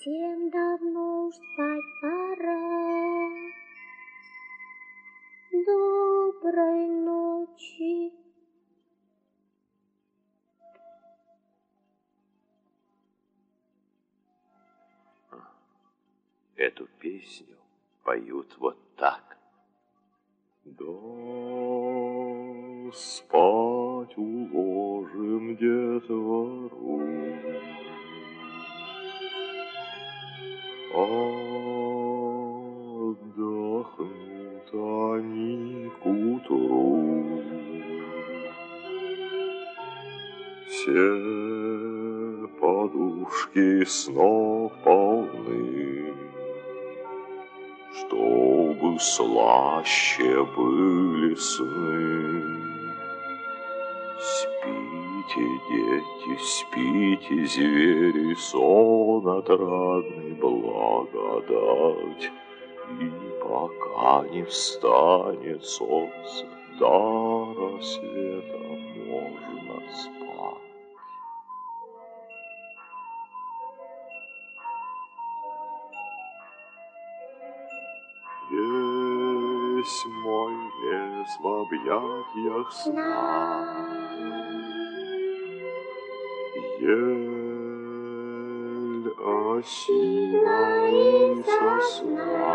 Всем давно уж спать пора. Доброй ночи. Эту песню поют вот так. Да спать уложим детвору, отдохнут они к утру. Все подушки снов полны, чтобы слаще были сны. Спите, дети, спите, звери, сон отрадный благодать. И пока не встанет солнце, до рассвета можно спать. Весь мой лес в объятиях сна, ель, осина и сосна.